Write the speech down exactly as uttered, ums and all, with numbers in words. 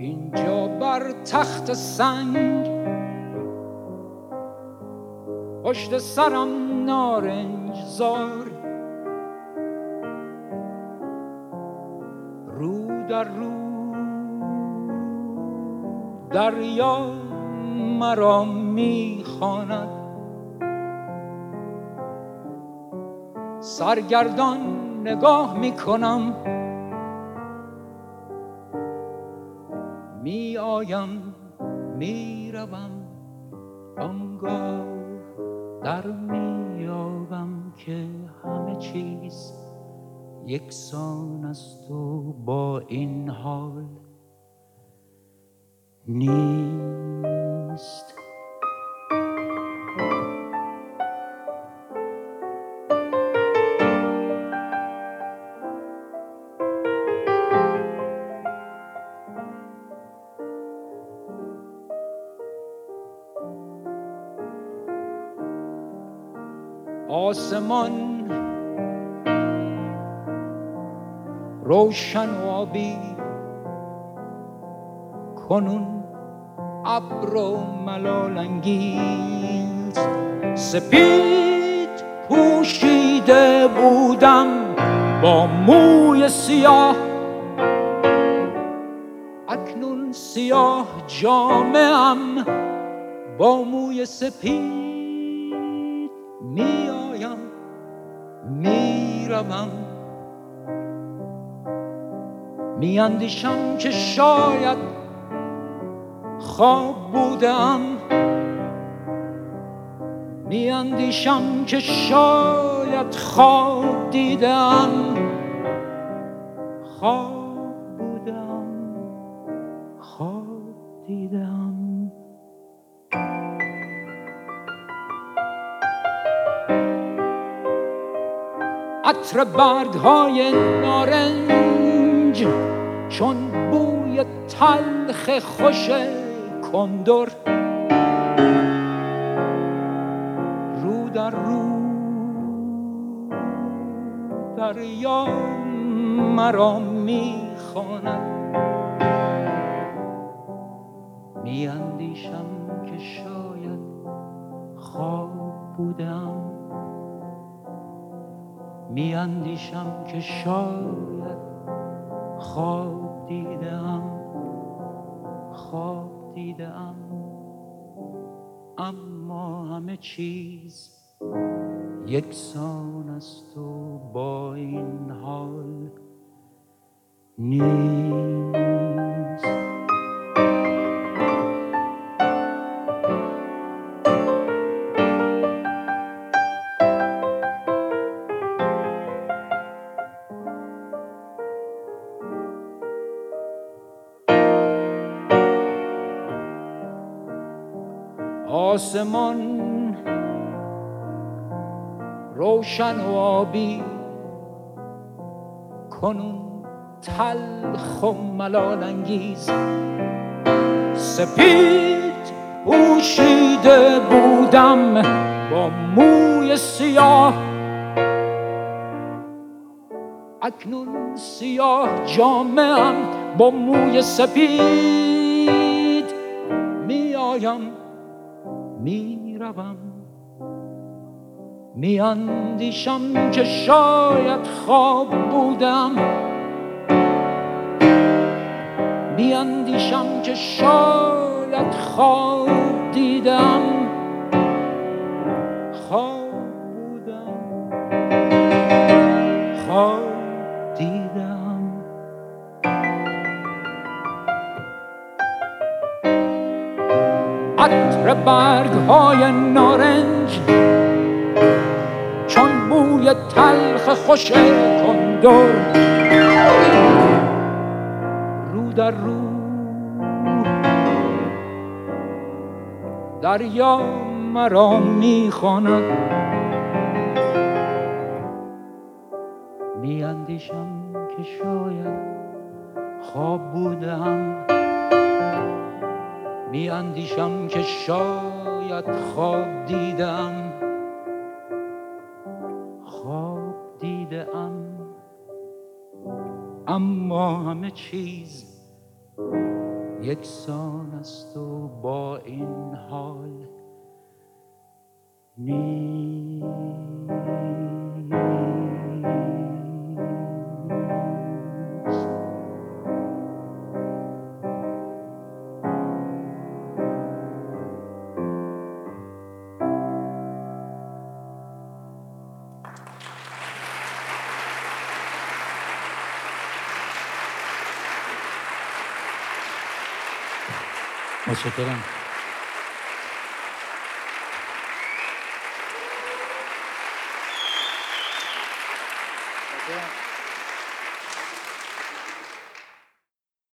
اینجا بر تخت سنگ، پشت سرم نارنج زار، رو در رو دریا مرا میخواند. سرگردان نگاه میکنم، می آیم می روم، آنگاه در می یابم که همه چیز یکسان است و با این حال نیست. آسمان روشن و آبی، کنون ابر و ملال انگیز. سپید پوشیده بودم با موی سیاه، اکنون سیاه جامه‌ام با موی سپید. می آیم می روم، می اندیشم که شاید خواب بودم، می اندیشم که شاید خواب دیدم، خواب بودم، خواب دیدم. عطر برگ‌های نارنج چون بوی تلخ خوش کندر، رو در رو دریا مرا میخواند. می اندیشم که شاید خواب بودم، می اندیشم که شاید خواب دیدم، خواب دیدم. اما همه چیز یکسان است و با این حال نیست. آسمان روشن و آبی، کنون تلخ و ملال انگیز. سپید پوشیده بودم با موی سیاه، اکنون سیاه جامه‌ام با موی سپید. می آیم می روم، می اندیشم که شاید خواب بودم، می اندیشم که شاید خواب دیدم، خواب بودم، خواب دیدم. عطر برگ‌های نارنج چون بوی تلخ خوش کندر، رو در رو دریا مرا میخواند. می اندیشم که شاید خواب بودم، می اندیشم که شاید خواب دیدم، خواب دیدم. اما همه چیز یکسان است و با این حال نیست. متشکرم. Yeah.